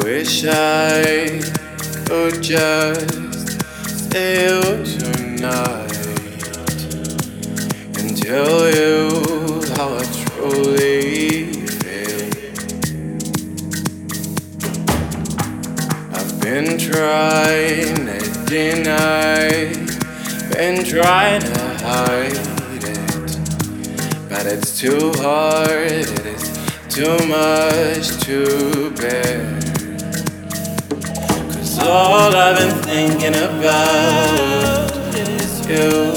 Wish I could just stay out tonight and tell you how I truly feel. I've been trying to deny, been trying to hide it, but it's too hard, it is too much to bear. All I've been thinking about is you.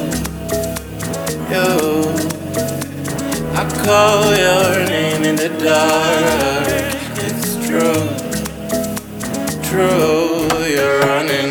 I call your name in the dark. It's true, you're running.